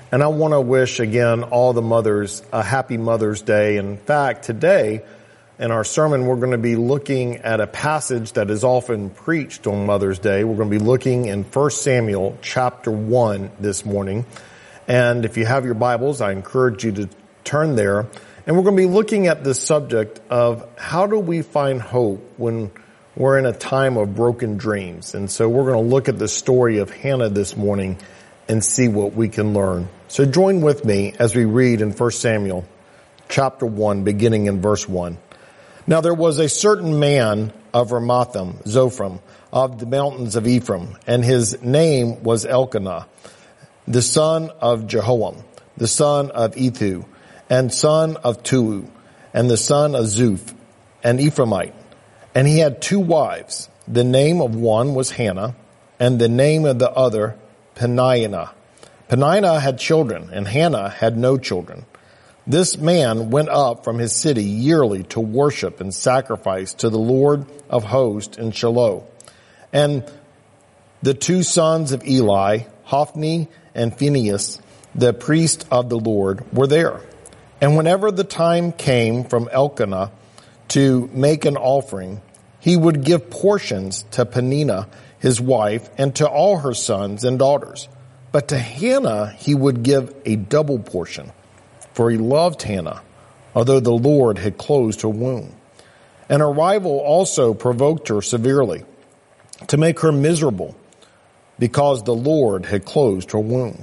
And I want to wish again all the mothers a happy Mother's Day. In fact, today in our sermon, we're going to be looking at a passage that is often preached on Mother's Day. We're going to be looking in 1 Samuel chapter 1 this morning. And if you have your Bibles, I encourage you to turn there. And we're going to be looking at this subject of how do we find hope when we're in a time of broken dreams. And so we're going to look at the story of Hannah this morning and see what we can learn. So join with me as we read in 1 Samuel chapter 1, beginning in verse 1. Now there was a certain man of Ramathaim, Zophim, of the mountains of Ephraim, and his name was Elkanah, the son of Jehoam, the son of Ethu, and son of Tuu, and the son of Zuph, an Ephraimite. And he had two wives. The name of one was Hannah, and the name of the other Peninnah. Peninnah had children, and Hannah had no children. This man went up from his city yearly to worship and sacrifice to the Lord of hosts in Shiloh. And the two sons of Eli, Hophni and Phinehas, the priest of the Lord, were there. And whenever the time came from Elkanah to make an offering, he would give portions to Peninnah, his wife, and to all her sons and daughters. But to Hannah he would give a double portion, for he loved Hannah, although the Lord had closed her womb. And her rival also provoked her severely, to make her miserable, because the Lord had closed her womb.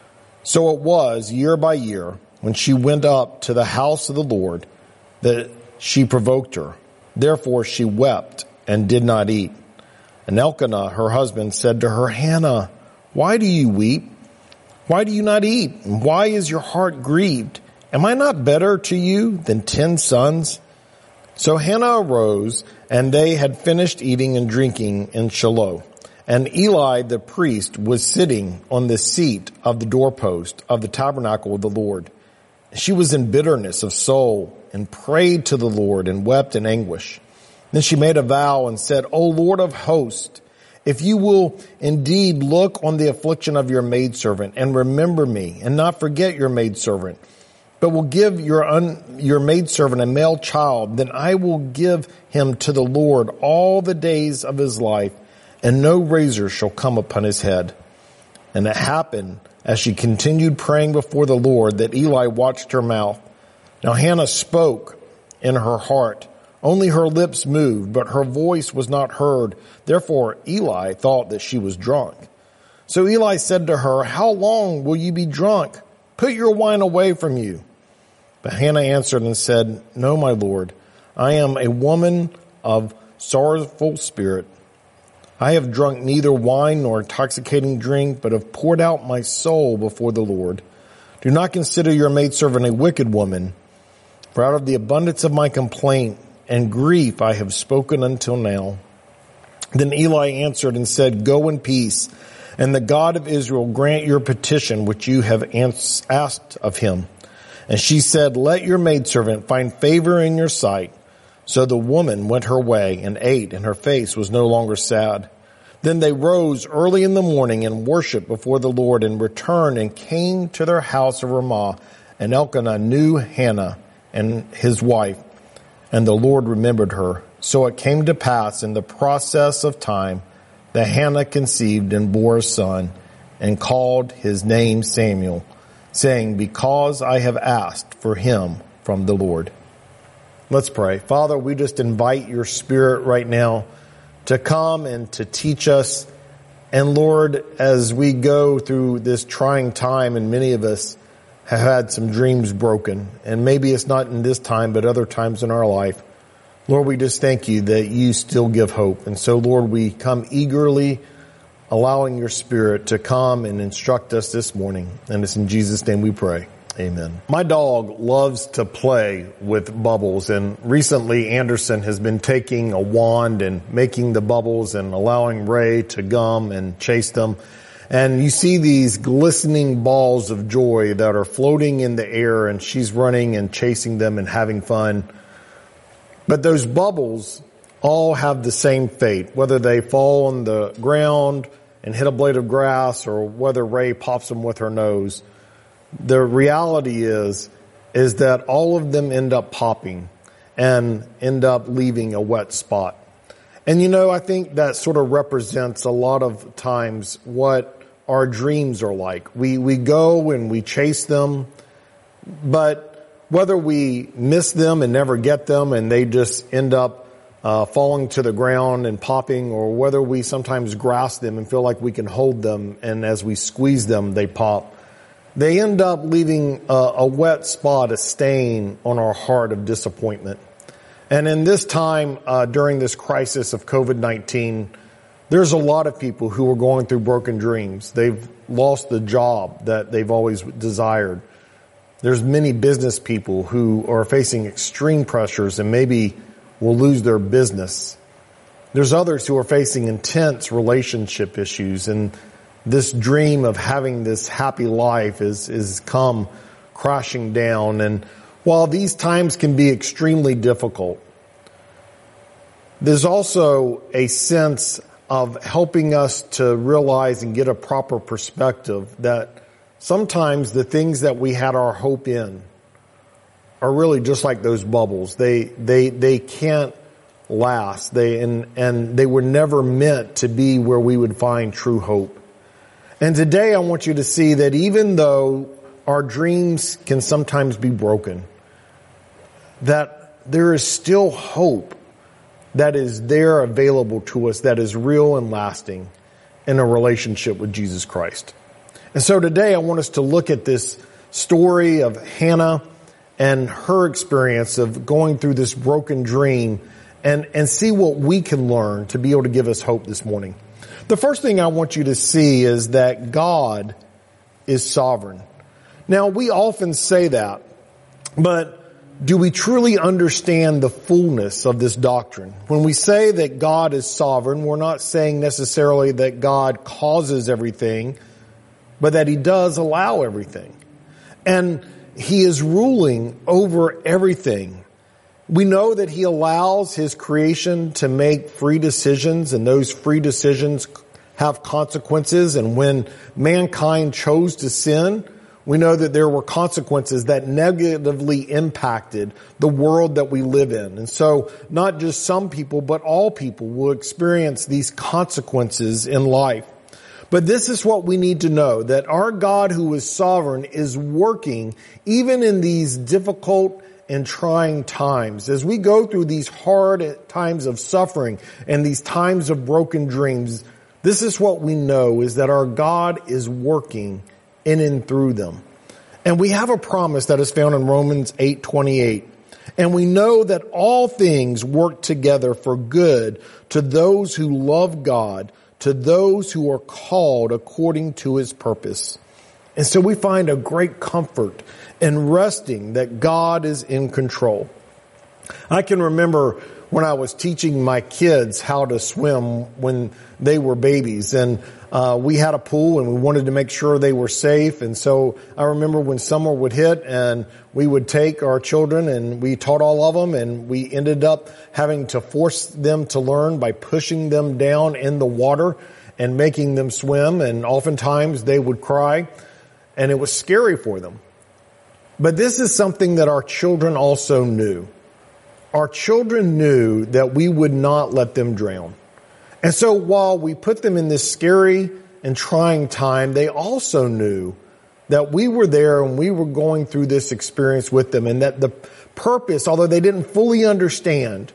So it was year by year, when she went up to the house of the Lord, that she provoked her. Therefore she wept and did not eat. And Elkanah, her husband, said to her, Hannah, why do you weep? Why do you not eat? And why is your heart grieved? Am I not better to you than 10 sons? So Hannah arose, and they had finished eating and drinking in Shiloh. And Eli the priest was sitting on the seat of the doorpost of the tabernacle of the Lord. She was in bitterness of soul and prayed to the Lord and wept in anguish. Then she made a vow and said, O Lord of hosts, if you will indeed look on the affliction of your maidservant and remember me and not forget your maidservant, but will give your maidservant a male child, then I will give him to the Lord all the days of his life, and no razor shall come upon his head. And it happened, as she continued praying before the Lord, that Eli watched her mouth. Now Hannah spoke in her heart. Only her lips moved, but her voice was not heard. Therefore Eli thought that she was drunk. So Eli said to her, How long will you be drunk? Put your wine away from you. But Hannah answered and said, No, my Lord, I am a woman of sorrowful spirit. I have drunk neither wine nor intoxicating drink, but have poured out my soul before the Lord. Do not consider your maidservant a wicked woman, for out of the abundance of my complaint and grief I have spoken until now. Then Eli answered and said, Go in peace, and the God of Israel grant your petition which you have asked of him. And she said, Let your maidservant find favor in your sight. So the woman went her way and ate, and her face was no longer sad. Then they rose early in the morning and worshipped before the Lord, and returned and came to their house of Ramah. And Elkanah knew Hannah and his wife, and the Lord remembered her. So it came to pass in the process of time that Hannah conceived and bore a son, and called his name Samuel, saying, Because I have asked for him from the Lord. Let's pray. Father, we just invite your Spirit right now to come and to teach us. And Lord, as we go through this trying time, and many of us have had some dreams broken, and maybe it's not in this time, but other times in our life, Lord, we just thank you that you still give hope. And so, Lord, we come eagerly, allowing your Spirit to come and instruct us this morning. And it's in Jesus' name we pray. Amen. My dog loves to play with bubbles, and recently Anderson has been taking a wand and making the bubbles and allowing Ray to gum and chase them. And you see these glistening balls of joy that are floating in the air, and she's running and chasing them and having fun. But those bubbles all have the same fate, whether they fall on the ground and hit a blade of grass or whether Ray pops them with her nose. the reality is that all of them end up popping and end up leaving a wet spot. And I think that sort of represents a lot of times what our dreams are like. We go and we chase them, but whether we miss them and never get them and they just end up falling to the ground and popping, or whether we sometimes grasp them and feel like we can hold them, and as we squeeze them, they pop. They end up leaving a wet spot, a stain on our heart of disappointment. And in this time, during this crisis of COVID-19, there's a lot of people who are going through broken dreams. They've lost the job that they've always desired. There's many business people who are facing extreme pressures and maybe will lose their business. There's others who are facing intense relationship issues, and this dream of having this happy life is come crashing down. And while these times can be extremely difficult, there's also a sense of helping us to realize and get a proper perspective that sometimes the things that we had our hope in are really just like those bubbles. They can't last. And they were never meant to be where we would find true hope. And today I want you to see that even though our dreams can sometimes be broken, that there is still hope that is there available to us, that is real and lasting in a relationship with Jesus Christ. And so today I want us to look at this story of Hannah and her experience of going through this broken dream and see what we can learn to be able to give us hope this morning. The first thing I want you to see is that God is sovereign. Now, we often say that, but do we truly understand the fullness of this doctrine? When we say that God is sovereign, we're not saying necessarily that God causes everything, but that He does allow everything. And He is ruling over everything. We know that He allows His creation to make free decisions, and those free decisions have consequences. And when mankind chose to sin, we know that there were consequences that negatively impacted the world that we live in. And so not just some people, but all people will experience these consequences in life. But this is what we need to know, that our God who is sovereign is working even in these difficult and trying times. As we go through these hard times of suffering and these times of broken dreams, this is what we know, is that our God is working in and through them. And we have a promise that is found in Romans 8:28. And we know that all things work together for good to those who love God, to those who are called according to His purpose. And so we find a great comfort in resting that God is in control. I can remember when I was teaching my kids how to swim when they were babies, and we had a pool and we wanted to make sure they were safe. And so I remember when summer would hit and we would take our children and we taught all of them, and we ended up having to force them to learn by pushing them down in the water and making them swim. And oftentimes they would cry and it was scary for them. But this is something that our children also knew. Our children knew that we would not let them drown. And so while we put them in this scary and trying time, they also knew that we were there and we were going through this experience with them, and that the purpose, although they didn't fully understand,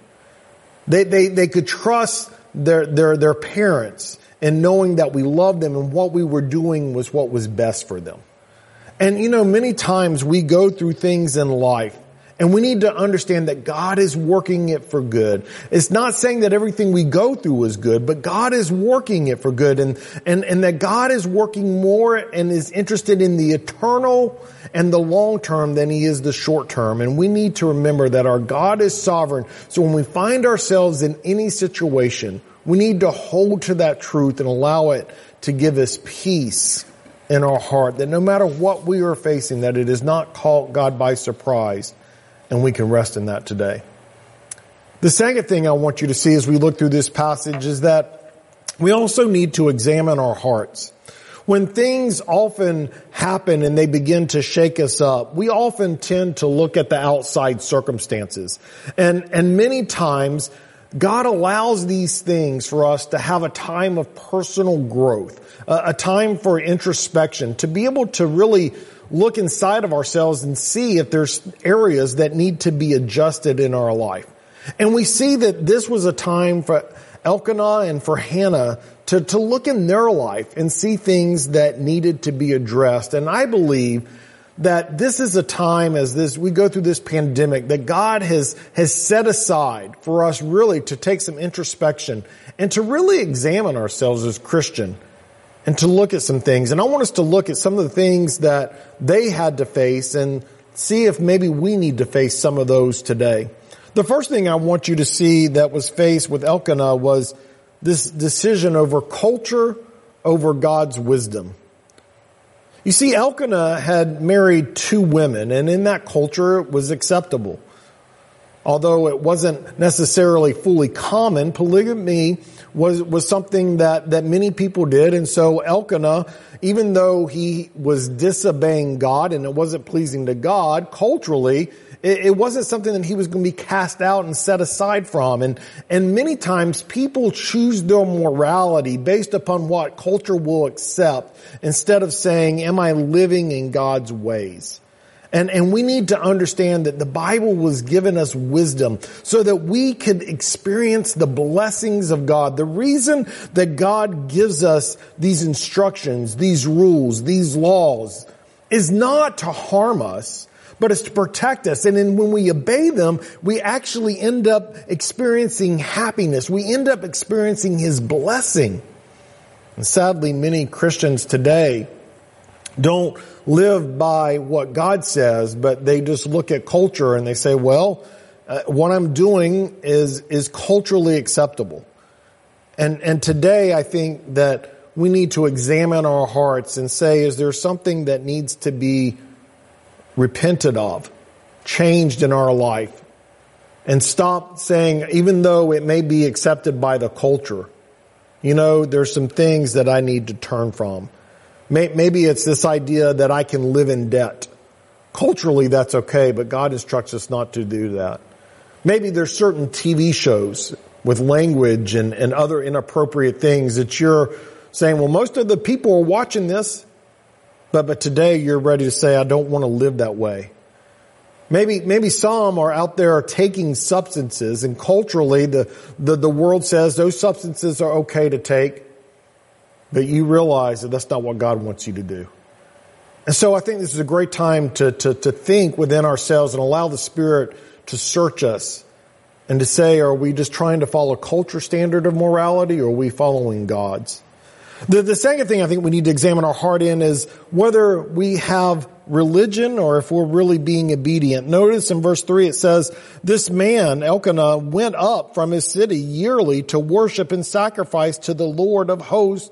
they could trust their parents in knowing that we loved them and what we were doing was what was best for them. And many times we go through things in life, and we need to understand that God is working it for good. It's not saying that everything we go through is good, but God is working it for good, and that God is working more and is interested in the eternal and the long term than He is the short term. And we need to remember that our God is sovereign. So when we find ourselves in any situation, we need to hold to that truth and allow it to give us peace in our heart, that no matter what we are facing, that it is not caught God by surprise. And we can rest in that today. The second thing I want you to see as we look through this passage is that we also need to examine our hearts. When things often happen and they begin to shake us up, we often tend to look at the outside circumstances. And many times, God allows these things for us to have a time of personal growth, a time for introspection, to be able to really look inside of ourselves and see if there's areas that need to be adjusted in our life. And we see that this was a time for Elkanah and for Hannah to look in their life and see things that needed to be addressed. And I believe that this is a time as we go through this pandemic that God has set aside for us really to take some introspection and to really examine ourselves as Christian and to look at some things. And I want us to look at some of the things that they had to face and see if maybe we need to face some of those today. The first thing I want you to see that was faced with Elkanah was this decision over culture over God's wisdom. You see, Elkanah had married 2 women, and in that culture it was acceptable. Although it wasn't necessarily fully common, polygamy was something that many people did. And so Elkanah, even though he was disobeying God and it wasn't pleasing to God, culturally, it wasn't something that he was going to be cast out and set aside from. And many times people choose their morality based upon what culture will accept instead of saying, am I living in God's ways? And we need to understand that the Bible was given us wisdom so that we could experience the blessings of God. The reason that God gives us these instructions, these rules, these laws is not to harm us, but it's to protect us. And then when we obey them, we actually end up experiencing happiness. We end up experiencing His blessing. And sadly, many Christians today don't live by what God says, but they just look at culture and they say, well, what I'm doing is culturally acceptable. And today I think that we need to examine our hearts and say, is there something that needs to be repented of, changed in our life? And stop saying, even though it may be accepted by the culture, there's some things that I need to turn from. Maybe it's this idea that I can live in debt. Culturally, that's okay, but God instructs us not to do that. Maybe there's certain TV shows with language and other inappropriate things that you're saying, well, most of the people are watching this, but today you're ready to say, I don't want to live that way. Maybe some are out there taking substances, and culturally the world says those substances are okay to take. But you realize that that's not what God wants you to do. And so I think this is a great time to think within ourselves and allow the Spirit to search us and to say, are we just trying to follow culture standard of morality, or are we following God's? The second thing I think we need to examine our heart in is whether we have religion or if we're really being obedient. Notice in verse 3 it says, this man, Elkanah, went up from his city yearly to worship and sacrifice to the Lord of hosts.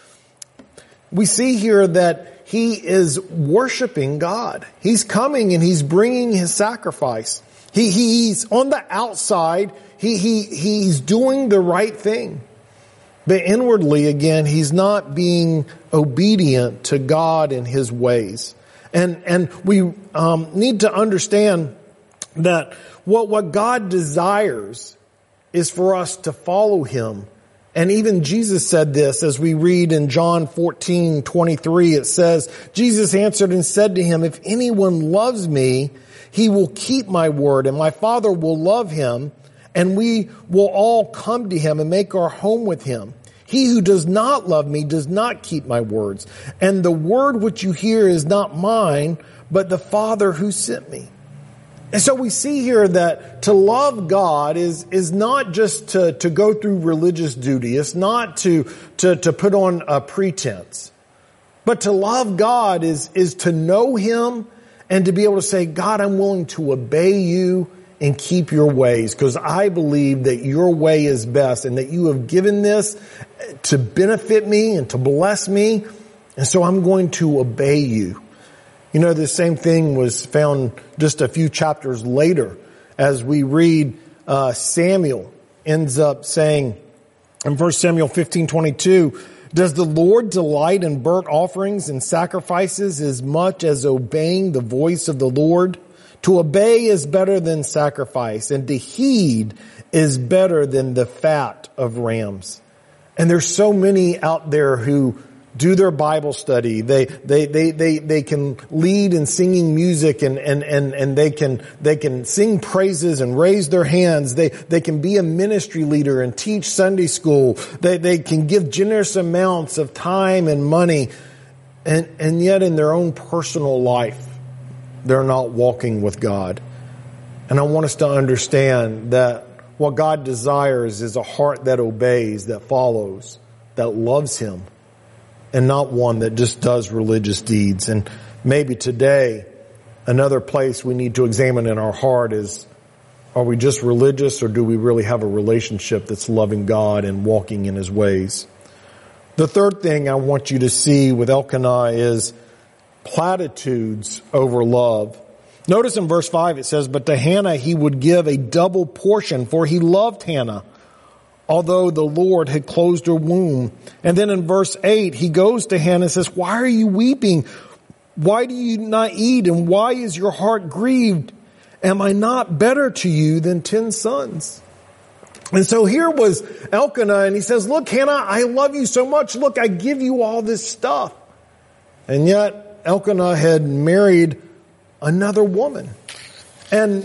We see here that he is worshiping God. He's coming and he's bringing his sacrifice. He's on the outside. He's doing the right thing. But inwardly, again, he's not being obedient to God and His ways. And we need to understand that what God desires is for us to follow Him. And even Jesus said this as we read in John 14:23. It says, Jesus answered and said to him, if anyone loves me, he will keep my word, and my Father will love him, and we will all come to him and make our home with him. He who does not love me does not keep my words. And the word which you hear is not mine, but the Father who sent me. And so we see here that to love God is not just to go through religious duty. It's not to put on a pretense. But to love God is to know Him and to be able to say, God, I'm willing to obey you and keep your ways, because I believe that your way is best and that you have given this to benefit me and to bless me. And so I'm going to obey you. The same thing was found just a few chapters later as we read Samuel ends up saying in 1 Samuel 15:22, Does the Lord delight in burnt offerings and sacrifices as much as obeying the voice of the Lord? To obey is better than sacrifice, and to heed is better than the fat of rams. And there's so many out there who do their Bible study. They can lead in singing music and they can sing praises and raise their hands. They can be a ministry leader and teach Sunday school. They can give generous amounts of time and money. And yet in their own personal life, they're not walking with God. And I want us to understand that what God desires is a heart that obeys, that follows, that loves Him, and not one that just does religious deeds. And maybe today, another place we need to examine in our heart is, are we just religious, or do we really have a relationship that's loving God and walking in His ways? The third thing I want you to see with Elkanah is platitudes over love. Notice in verse 5 it says, but to Hannah he would give a double portion, for he loved Hannah, although the Lord had closed her womb. And then in verse 8 he goes to Hannah and says, why are you weeping? Why do you not eat? And why is your heart grieved? Am I not better to you than 10 sons? And so here was Elkanah, and he says, look, Hannah, I love you so much. Look, I give you all this stuff. And yet Elkanah had married another woman. And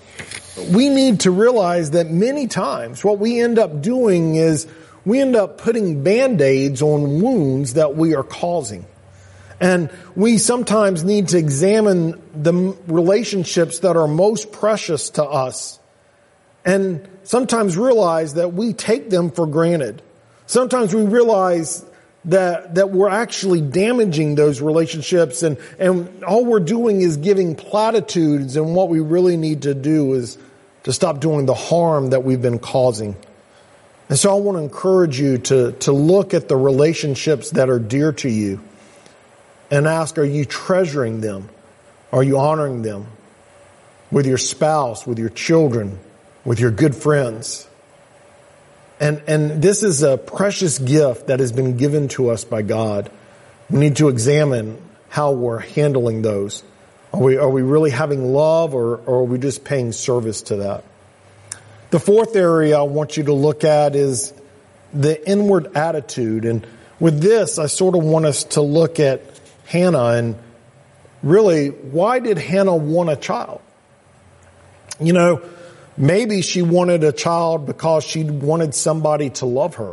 we need to realize that many times what we end up doing is we end up putting Band-Aids on wounds that we are causing. And we sometimes need to examine the relationships that are most precious to us, and sometimes realize that we take them for granted. Sometimes we realize that we're actually damaging those relationships, and all we're doing is giving platitudes, and what we really need to do is to stop doing the harm that we've been causing. And so I want to encourage you to look at the relationships that are dear to you and ask, are you treasuring them? Are you honoring them with your spouse, with your children, with your good friends? And this is a precious gift that has been given to us by God. We need to examine how we're handling those. Are we really having love, or are we just paying service to that? The fourth area I want you to look at is the inward attitude. And with this, I sort of want us to look at Hannah, and really, why did Hannah want a child? You know, maybe she wanted a child because she wanted somebody to love her.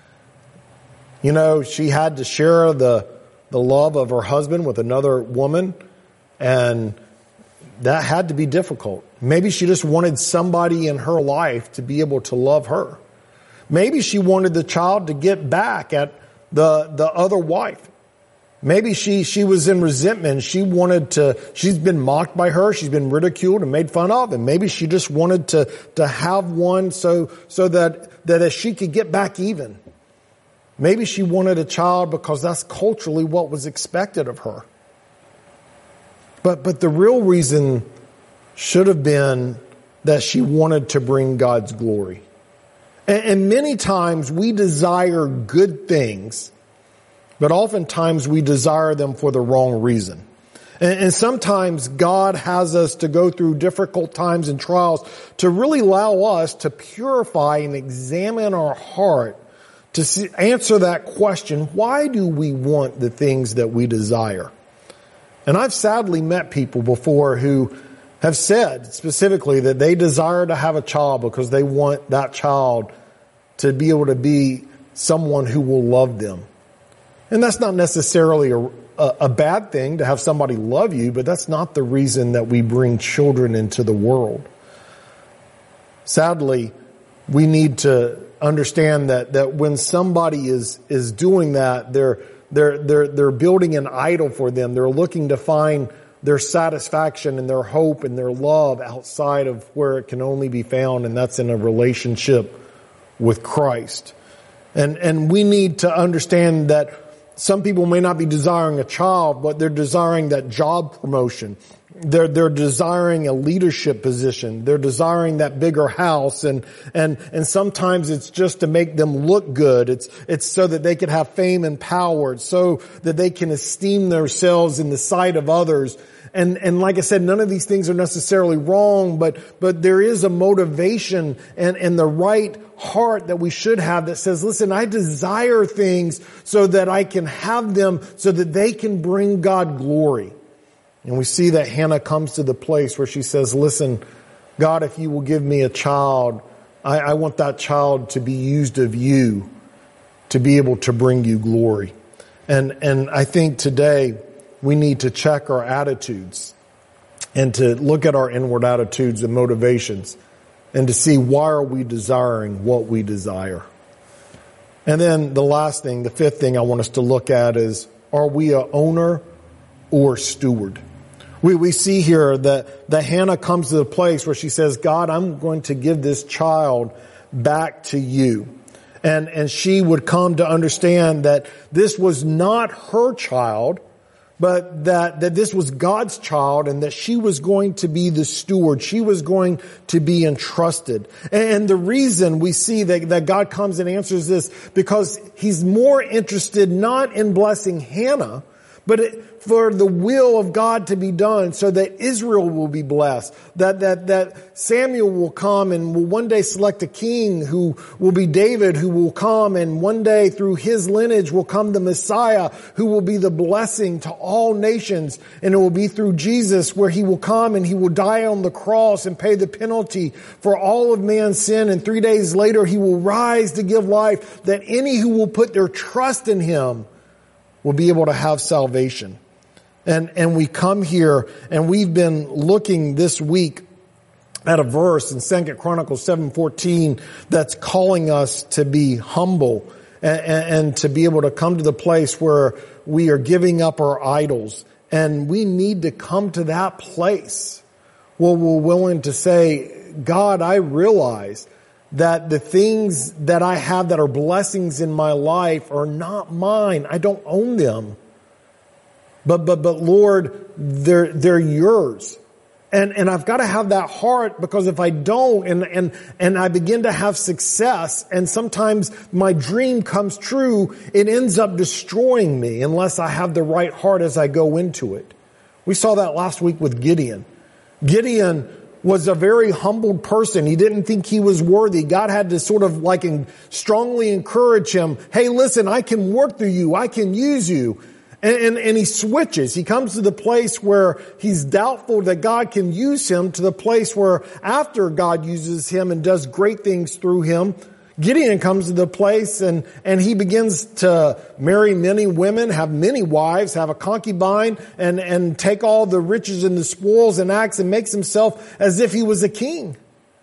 You know, she had to share the love of her husband with another woman, and that had to be difficult. Maybe she just wanted somebody in her life to be able to love her. Maybe she wanted the child to get back at the other wife. Maybe she was in resentment. She's been mocked by her. She's been ridiculed and made fun of. And maybe she just wanted to have one so that she could get back even. Maybe she wanted a child because that's culturally what was expected of her. But the real reason should have been that she wanted to bring God's glory. And many times we desire good things, but oftentimes we desire them for the wrong reason. And sometimes God has us to go through difficult times and trials to really allow us to purify and examine our heart to answer that question, why do we want the things that we desire? And I've sadly met people before who have said specifically that they desire to have a child because they want that child to be able to be someone who will love them. And that's not necessarily a bad thing to have somebody love you, but that's not the reason that we bring children into the world. Sadly, we need to understand that when somebody is doing that, they're building an idol for them. They're looking to find their satisfaction and their hope and their love outside of where it can only be found, and that's in a relationship with Christ. And we need to understand that some people may not be desiring a child, but they're desiring that job promotion. They're desiring a leadership position. They're desiring that bigger house, and sometimes it's just to make them look good. It's so that they can have fame and power. It's so that they can esteem themselves in the sight of others. And like I said, none of these things are necessarily wrong, but there is a motivation and the right heart that we should have that says, listen, I desire things so that I can have them so that they can bring God glory. And we see that Hannah comes to the place where she says, listen, God, if you will give me a child, I want that child to be used of you to be able to bring you glory. And I think today we need to check our attitudes and to look at our inward attitudes and motivations and to see why are we desiring what we desire. And then the last thing, the fifth thing I want us to look at is, are we an owner or steward? We see here that Hannah comes to the place where she says, God, I'm going to give this child back to you. And she would come to understand that this was not her child, but that this was God's child and that she was going to be the steward. She was going to be entrusted. And the reason we see that God comes and answers this, because He's more interested not in blessing Hannah, but for the will of God to be done so that Israel will be blessed. That Samuel will come and will one day select a king who will be David, who will come, and one day through his lineage will come the Messiah who will be the blessing to all nations. And it will be through Jesus where He will come and He will die on the cross and pay the penalty for all of man's sin. And 3 days later He will rise to give life, that any who will put their trust in Him will be able to have salvation. And we come here and we've been looking this week at a verse in 2 Chronicles 7:14 that's calling us to be humble and to be able to come to the place where we are giving up our idols. And we need to come to that place where we're willing to say, God, I realize that the things that I have that are blessings in my life are not mine. I don't own them. But Lord, they're yours. And I've got to have that heart, because if I don't and I begin to have success and sometimes my dream comes true, it ends up destroying me unless I have the right heart as I go into it. We saw that last week with Gideon. Gideon was a very humbled person. He didn't think he was worthy. God had to sort of strongly encourage him. Hey, listen, I can work through you. I can use you. And he switches. He comes to the place where he's doubtful that God can use him, to the place where after God uses him and does great things through him, Gideon comes to the place and he begins to marry many women, have many wives, have a concubine, and take all the riches and the spoils and acts and makes himself as if he was a king.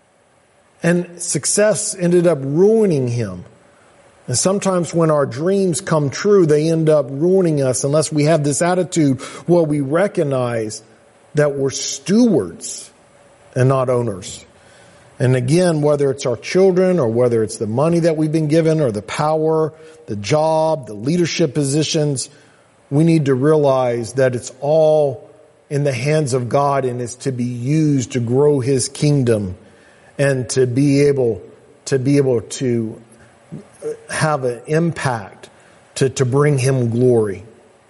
And success ended up ruining him. And sometimes when our dreams come true, they end up ruining us unless we have this attitude where we recognize that we're stewards and not owners. And again, whether it's our children or whether it's the money that we've been given or the power, the job, the leadership positions, we need to realize that it's all in the hands of God and is to be used to grow His kingdom and to be able to have an impact to bring Him glory.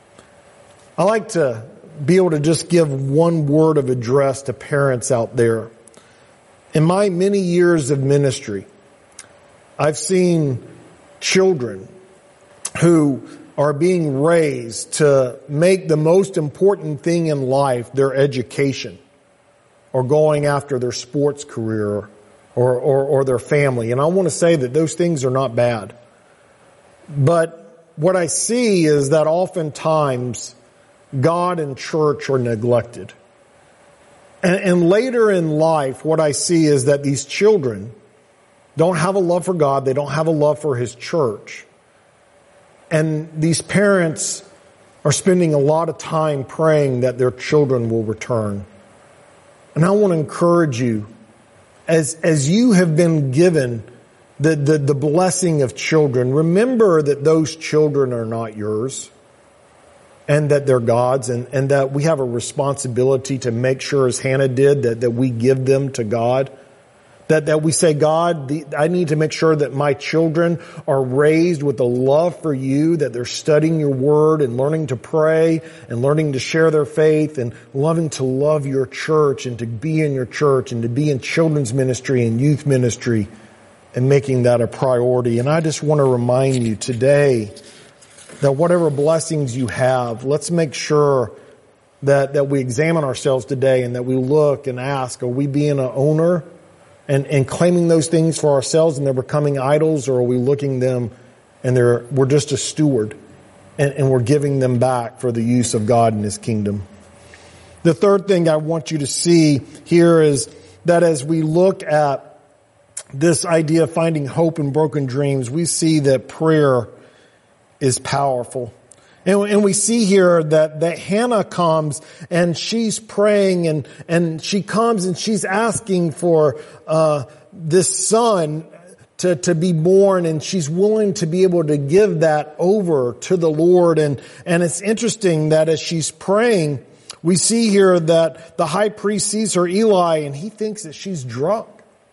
I like to be able to just give one word of address to parents out there. In my many years of ministry, I've seen children who are being raised to make the most important thing in life their education, or going after their sports career, or their family. And I want to say that those things are not bad. But what I see is that oftentimes God and church are neglected. And later in life, what I see is that these children don't have a love for God. They don't have a love for His church. And these parents are spending a lot of time praying that their children will return. And I want to encourage you, as you have been given the blessing of children. Remember that those children are not yours, and that they're God's, and that we have a responsibility to make sure, as Hannah did, that we give them to God. That we say, God, I need to make sure that my children are raised with a love for you, that they're studying your word and learning to pray and learning to share their faith and loving to love your church and to be in your church and to be in children's ministry and youth ministry and making that a priority. And I just want to remind you today that whatever blessings you have, let's make sure that we examine ourselves today and that we look and ask, are we being an owner and claiming those things for ourselves and they're becoming idols, or are we looking them and we're just a steward and we're giving them back for the use of God in His kingdom? The third thing I want you to see here is that as we look at this idea of finding hope in broken dreams, we see that prayer is powerful. And we see here that Hannah comes and she's praying and she comes and she's asking for this son to be born, and she's willing to be able to give that over to the Lord. And it's interesting that as she's praying, we see here that the high priest sees her, Eli, and he thinks that she's drunk.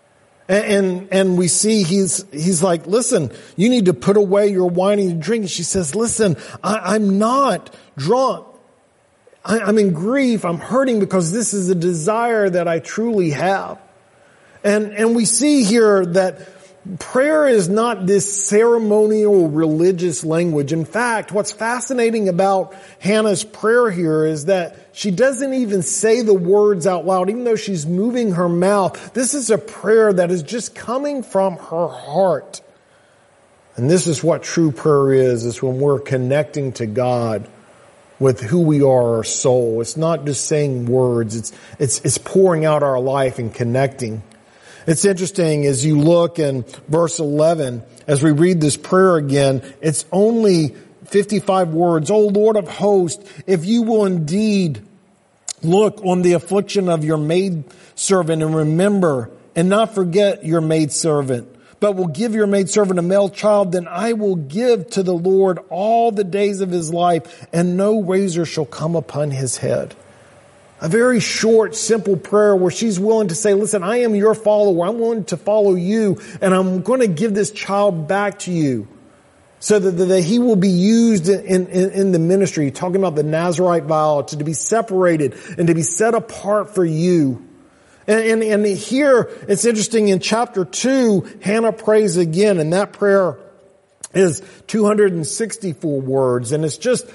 And we see he's like, listen, you need to put away your wine and your drink. And she says, listen, I'm not drunk. I'm in grief. I'm hurting because this is a desire that I truly have. And we see here that prayer is not this ceremonial religious language. In fact, what's fascinating about Hannah's prayer here is that she doesn't even say the words out loud, even though she's moving her mouth. This is a prayer that is just coming from her heart. And this is what true prayer is when we're connecting to God with who we are, our soul. It's not just saying words. It's pouring out our life and connecting. It's interesting as you look in verse 11, as we read this prayer again, it's only 55 words. O Lord of hosts, if you will indeed look on the affliction of your maidservant and remember and not forget your maidservant, but will give your maidservant a male child, then I will give to the Lord all the days of his life, and no razor shall come upon his head. A very short, simple prayer where she's willing to say, listen, I am your follower. I'm willing to follow you, and I'm going to give this child back to you so that he will be used in the ministry. Talking about the Nazirite vow, to be separated and to be set apart for you. And here, it's interesting, in chapter 2, Hannah prays again, and that prayer is 264 words, and it's just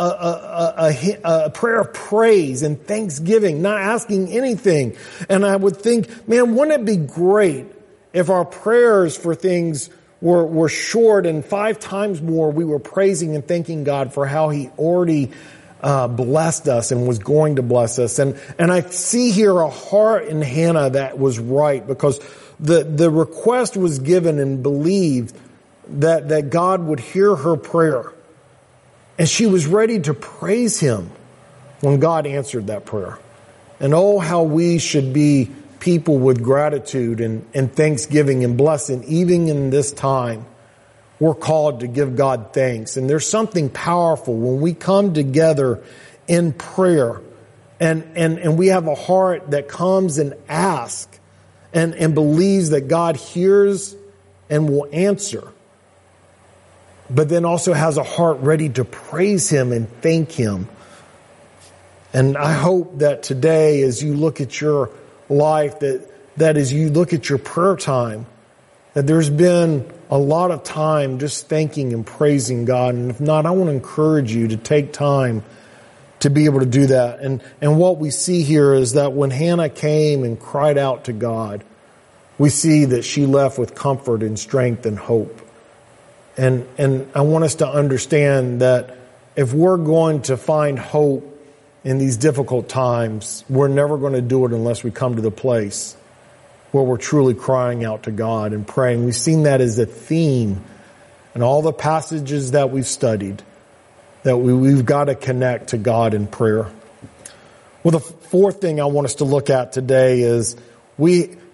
a prayer of praise and thanksgiving, not asking anything. And I would think, man, wouldn't it be great if our prayers for things were short, and 5 times more we were praising and thanking God for how He already blessed us and was going to bless us. And I see here a heart in Hannah that was right, because the request was given and believed that God would hear her prayer. And she was ready to praise Him when God answered that prayer. And oh, how we should be people with gratitude and thanksgiving and blessing. Even in this time, we're called to give God thanks. And there's something powerful when we come together in prayer and we have a heart that comes and asks and believes that God hears and will answer, but then also has a heart ready to praise Him and thank Him. And I hope that today, as you look at your life, that as you look at your prayer time, that there's been a lot of time just thanking and praising God. And if not, I want to encourage you to take time to be able to do that. And what we see here is that when Hannah came and cried out to God, we see that she left with comfort and strength and hope. And I want us to understand that if we're going to find hope in these difficult times, we're never going to do it unless we come to the place where we're truly crying out to God and praying. We've seen that as a theme in all the passages that we've studied, that we've got to connect to God in prayer. Well, the fourth thing I want us to look at today is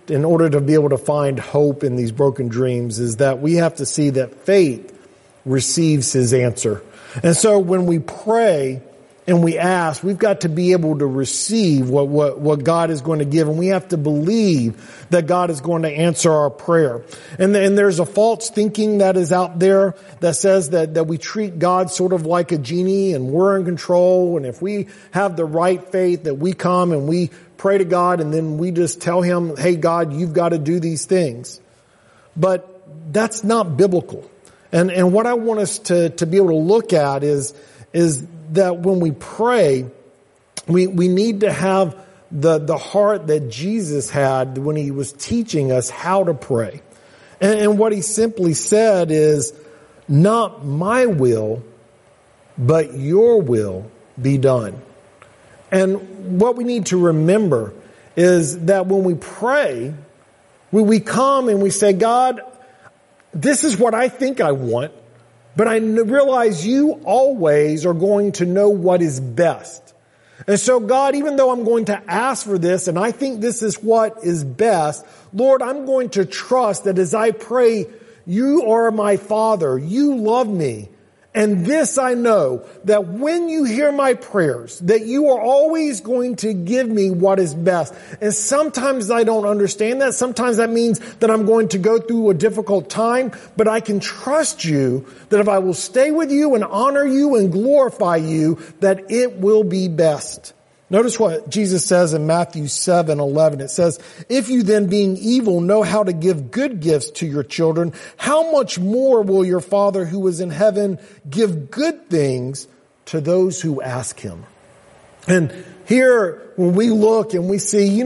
in order to be able to find hope in these broken dreams is that we have to see that faith receives his answer. And so when we pray and we ask, we've got to be able to receive what God is going to give, and we have to believe that God is going to answer our prayer. And there's a false thinking that is out there that says that we treat God sort of like a genie and we're in control, and if we have the right faith that we come and we pray to God and then we just tell him, hey God, you've got to do these things. But that's not biblical. And what I want us to be able to look at is that when we pray, we need to have the heart that Jesus had when he was teaching us how to pray. And what he simply said is, not my will, but your will be done. And what we need to remember is that when we pray, we come and we say, God, this is what I think I want, but I realize you always are going to know what is best. And so God, even though I'm going to ask for this and I think this is what is best, Lord, I'm going to trust that as I pray, you are my Father, you love me. And this I know, that when you hear my prayers, that you are always going to give me what is best. And sometimes I don't understand that. Sometimes that means that I'm going to go through a difficult time, but I can trust you that if I will stay with you and honor you and glorify you, that it will be best. Notice what Jesus says in Matthew 7:11. It says, if you then being evil know how to give good gifts to your children, how much more will your Father who is in heaven give good things to those who ask him? And here, when we look and we see,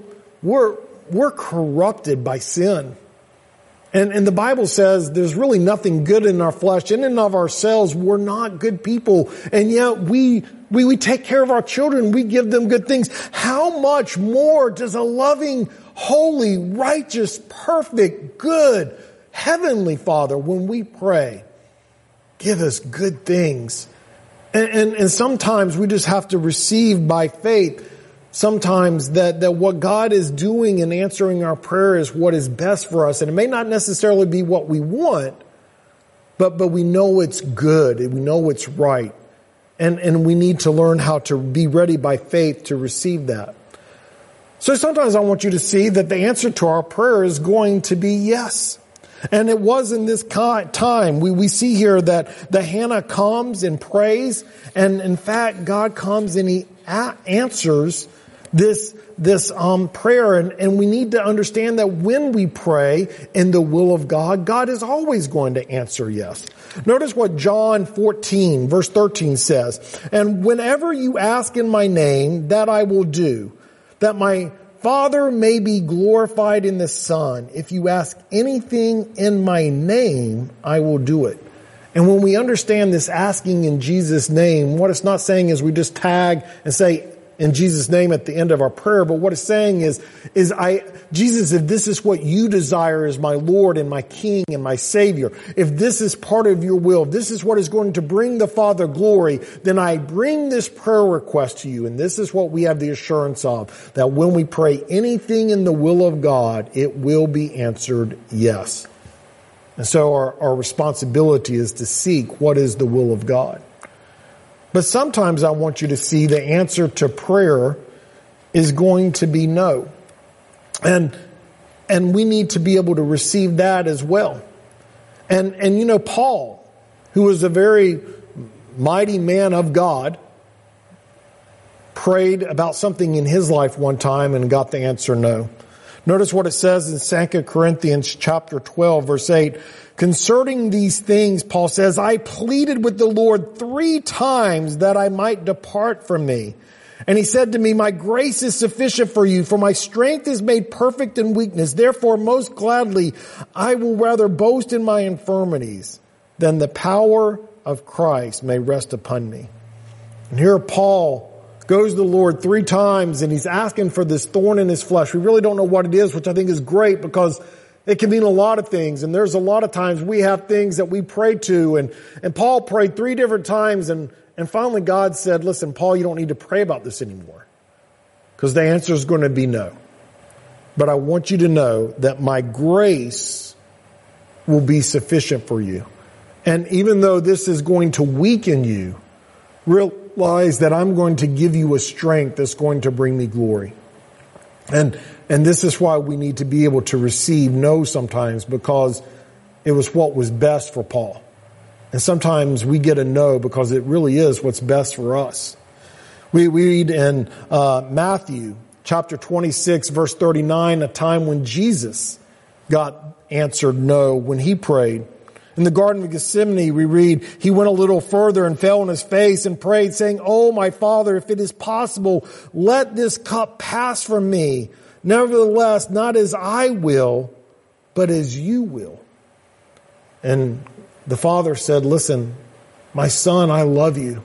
we're corrupted by sin. And the Bible says there's really nothing good in our flesh. In and of ourselves, we're not good people. And yet we take care of our children. We give them good things. How much more does a loving, holy, righteous, perfect, good, heavenly Father, when we pray, give us good things? And sometimes we just have to receive by faith. Sometimes that what God is doing in answering our prayer is what is best for us. And it may not necessarily be what we want, but we know it's good and we know it's right. And we need to learn how to be ready by faith to receive that. So sometimes I want you to see that the answer to our prayer is going to be yes. And it was in this time. We see here that the Hannah comes and prays. And in fact, God comes and he answers this prayer. And we need to understand that when we pray in the will of God, God is always going to answer yes. Notice what John 14 verse 13 says. And whenever you ask in my name, that I will do, that my Father may be glorified in the Son. If you ask anything in my name, I will do it. And when we understand this asking in Jesus' name, what it's not saying is we just tag and say in Jesus' name at the end of our prayer, but what it's saying is Jesus, if this is what you desire as my Lord and my King and my Savior, if this is part of your will, if this is what is going to bring the Father glory, then I bring this prayer request to you. And this is what we have the assurance of, that when we pray anything in the will of God, it will be answered yes. And so our responsibility is to seek what is the will of God. But sometimes I want you to see the answer to prayer is going to be no. And we need to be able to receive that as well. And Paul, who was a very mighty man of God, prayed about something in his life one time and got the answer no. Notice what it says in 2 Corinthians chapter 12, verse 8. Concerning these things, Paul says, I pleaded with the Lord 3 times that I might depart from me. And he said to me, my grace is sufficient for you, for my strength is made perfect in weakness. Therefore, most gladly, I will rather boast in my infirmities than the power of Christ may rest upon me. And here Paul goes to the Lord 3 times and he's asking for this thorn in his flesh. We really don't know what it is, which I think is great because it can mean a lot of things. And there's a lot of times we have things that we pray to. And Paul prayed 3 different times. And finally God said, listen, Paul, you don't need to pray about this anymore. Because the answer is going to be no. but I want you to know that my grace will be sufficient for you. And even though this is going to weaken you, realize that I'm going to give you a strength that's going to bring me glory. And this is why we need to be able to receive no sometimes, because it was what was best for Paul. And sometimes we get a no because it really is what's best for us. We read in Matthew chapter 26, verse 39, a time when Jesus got answered no when he prayed. In the Garden of Gethsemane, we read, he went a little further and fell on his face and prayed, saying, "Oh, my Father, if it is possible, let this cup pass from me. Nevertheless, not as I will, but as you will." And the Father said, "Listen, my son, I love you.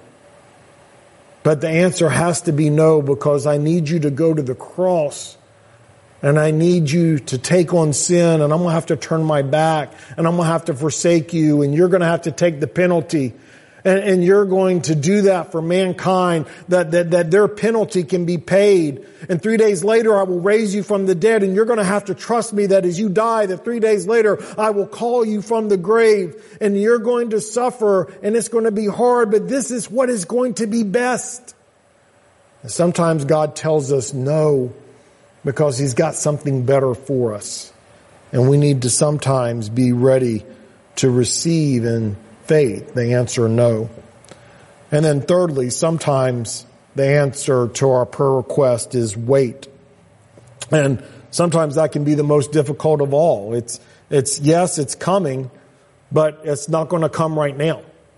But the answer has to be no, because I need you to go to the cross. And I need you to take on sin, and I'm going to have to turn my back, and I'm going to have to forsake you, and you're going to have to take the penalty. And you're going to do that for mankind, that their penalty can be paid. And 3 days later, I will raise you from the dead, and you're going to have to trust me that as you die, that 3 days later, I will call you from the grave, and you're going to suffer, and it's going to be hard, but this is what is going to be best." And sometimes God tells us no, because he's got something better for us. And we need to sometimes be ready to receive in faith the answer no. And then thirdly, sometimes the answer to our prayer request is wait. And sometimes that can be the most difficult of all. It's yes, it's coming, but it's not going to come right now.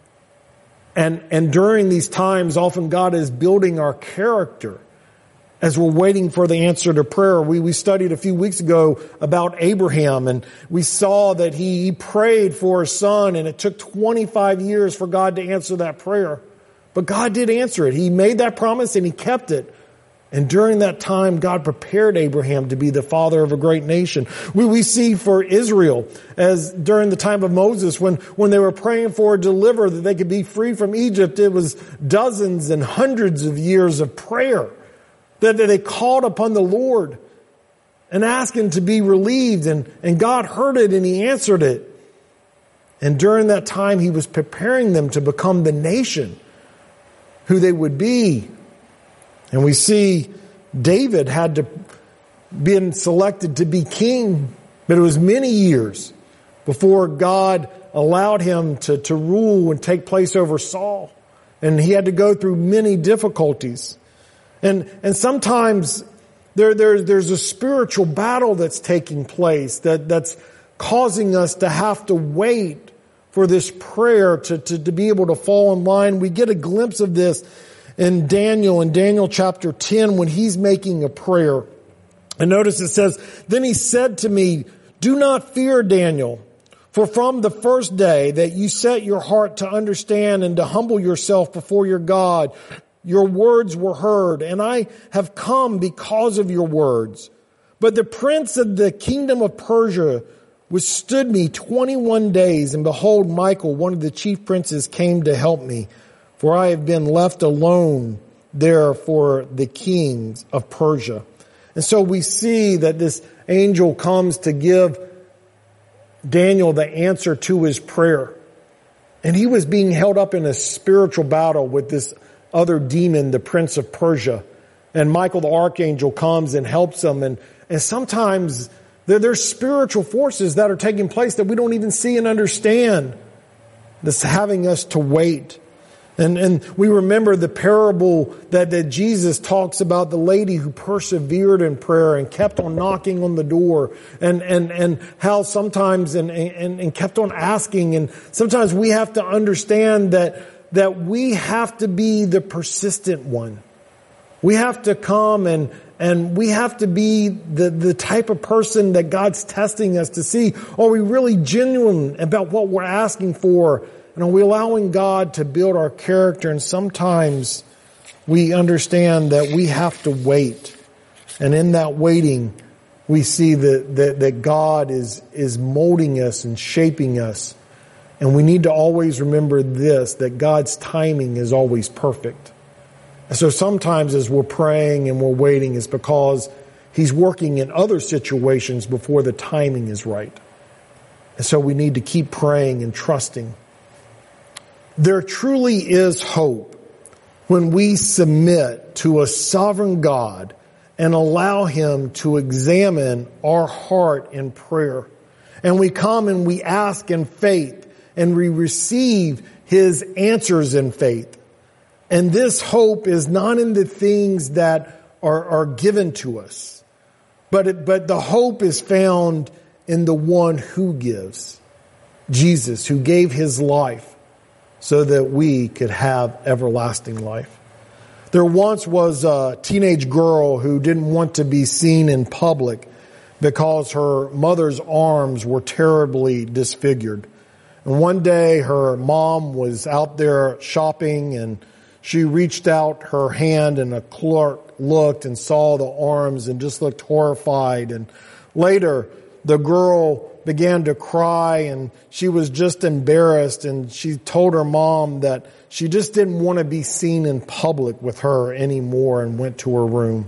And during these times, often God is building our character as we're waiting for the answer to prayer. We studied a few weeks ago about Abraham, and we saw that he prayed for his son, and it took 25 years for God to answer that prayer. But God did answer it. He made that promise and he kept it. And during that time, God prepared Abraham to be the father of a great nation. We see for Israel, as during the time of Moses, when they were praying for a deliverer that they could be free from Egypt, it was dozens and hundreds of years of prayer that they called upon the Lord and asked him to be relieved. And God heard it and he answered it. And during that time, he was preparing them to become the nation who they would be. And we see David had to been selected to be king, but it was many years before God allowed him to rule and take place over Saul. And he had to go through many difficulties. And sometimes there's a spiritual battle that's taking place that's causing us to have to wait for this prayer to be able to fall in line. We get a glimpse of this in Daniel chapter 10 when he's making a prayer. And notice it says, "Then he said to me, 'Do not fear, Daniel, for from the first day that you set your heart to understand and to humble yourself before your God, your words were heard, and I have come because of your words. But the prince of the kingdom of Persia withstood me 21 days, and behold, Michael, one of the chief princes, came to help me. For I have been left alone there for the kings of Persia.'" And so we see that this angel comes to give Daniel the answer to his prayer. And he was being held up in a spiritual battle with this other demon, the prince of Persia. And Michael the archangel comes and helps him. And sometimes there's spiritual forces that are taking place that we don't even see and understand, that's having us to wait. And we remember the parable that Jesus talks about, the lady who persevered in prayer and kept on knocking on the door, and how sometimes and kept on asking. And sometimes we have to understand that we have to be the persistent one. We have to come and we have to be the type of person that God's testing us to see, are we really genuine about what we're asking for? And are we allowing God to build our character? And sometimes we understand that we have to wait. And in that waiting, we see that God is molding us and shaping us. And we need to always remember this, that God's timing is always perfect. And so sometimes as we're praying and we're waiting, it's because He's working in other situations before the timing is right. And so we need to keep praying and trusting. There truly is hope when we submit to a sovereign God and allow Him to examine our heart in prayer. And we come and we ask in faith and we receive His answers in faith. And this hope is not in the things that are given to us, but the hope is found in the one who gives, Jesus, who gave His life so that we could have everlasting life. There once was a teenage girl who didn't want to be seen in public because her mother's arms were terribly disfigured. And one day her mom was out there shopping and she reached out her hand and a clerk looked and saw the arms and just looked horrified. And later the girl began to cry and she was just embarrassed, and she told her mom that she just didn't want to be seen in public with her anymore and went to her room.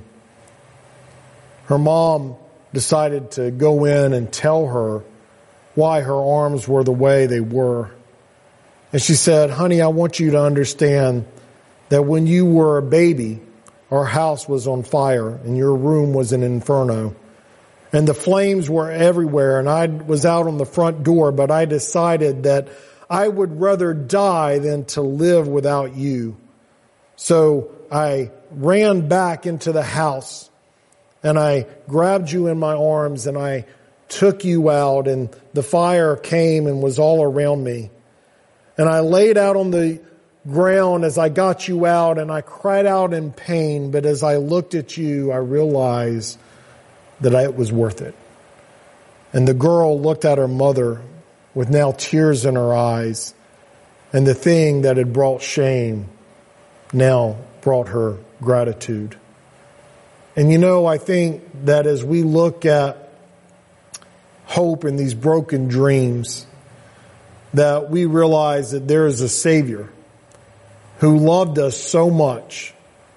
Her mom decided to go in and tell her why her arms were the way they were. And she said, "Honey, I want you to understand that when you were a baby, our house was on fire and your room was an inferno. And the flames were everywhere, and I was out on the front door, but I decided that I would rather die than to live without you. So I ran back into the house, and I grabbed you in my arms, and I took you out, and the fire came and was all around me. And I laid out on the ground as I got you out, and I cried out in pain, but as I looked at you, I realized that it was worth it." And the girl looked at her mother with now tears in her eyes, and the thing that had brought shame now brought her gratitude. And I think that as we look at hope in these broken dreams, that we realize that there is a Savior who loved us so much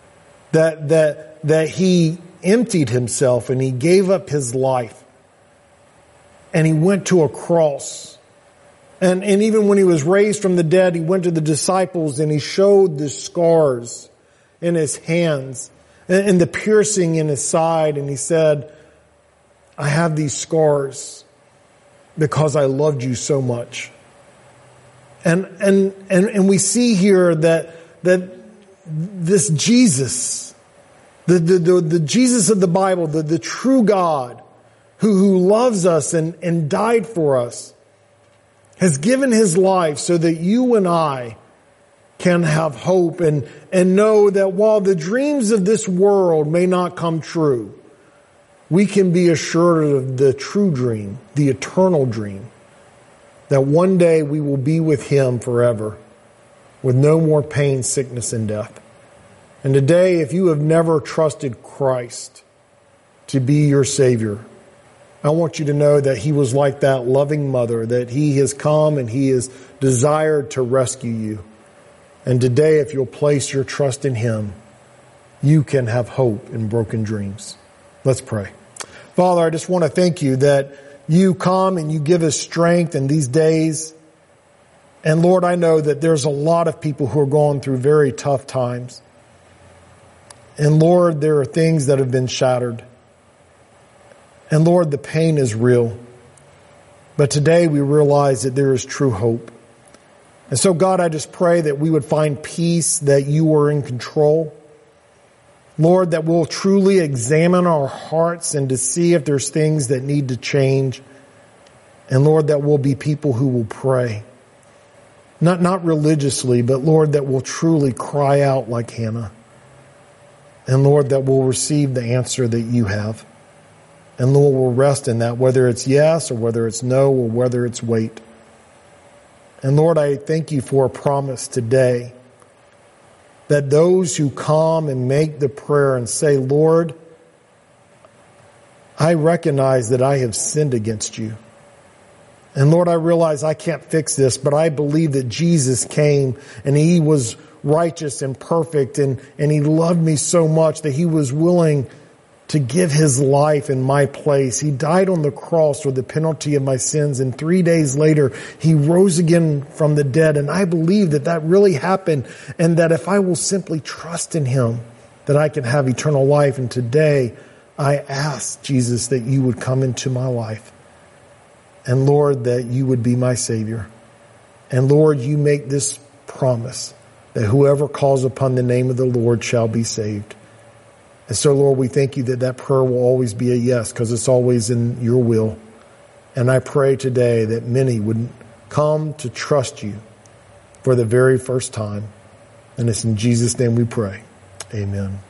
that He emptied Himself and He gave up His life. And He went to a cross. And even when He was raised from the dead, He went to the disciples and He showed the scars in His hands and the piercing in His side. And He said, "I have these scars because I loved you so much." And we see here that this Jesus, the Jesus of the Bible, the true God who loves us and died for us, has given His life so that you and I can have hope and know that while the dreams of this world may not come true, we can be assured of the true dream, the eternal dream, that one day we will be with Him forever with no more pain, sickness, and death. And today, if you have never trusted Christ to be your Savior, I want you to know that He was like that loving mother, that He has come and He has desired to rescue you. And today, if you'll place your trust in Him, you can have hope in broken dreams. Let's pray. Father, I just want to thank You that You come and You give us strength in these days. And Lord, I know that there's a lot of people who are going through very tough times. And Lord, there are things that have been shattered. And Lord, the pain is real. But today we realize that there is true hope. And so God, I just pray that we would find peace, that You are in control. Lord, that we'll truly examine our hearts and to see if there's things that need to change. And Lord, that we'll be people who will pray. Not religiously, but Lord, that we'll truly cry out like Hannah. And Lord, that we'll receive the answer that You have. And Lord, we'll rest in that, whether it's yes or whether it's no or whether it's wait. And Lord, I thank You for a promise today that those who come and make the prayer and say, "Lord, I recognize that I have sinned against You. And Lord, I realize I can't fix this, but I believe that Jesus came and He was righteous and perfect and He loved me so much that He was willing to give his life in my place. He died on the cross for the penalty of my sins, and 3 days later, he rose again from the dead. And I believe that that really happened, and that if I will simply trust in him, that I can have eternal life. And today, I ask, Jesus, that you would come into my life. And Lord, that you would be my Savior. And Lord, you make this promise that whoever calls upon the name of the Lord shall be saved. And so, Lord, we thank you that that prayer will always be a yes, because it's always in your will. And I pray today that many would come to trust you for the very first time. And it's in Jesus' name we pray. Amen.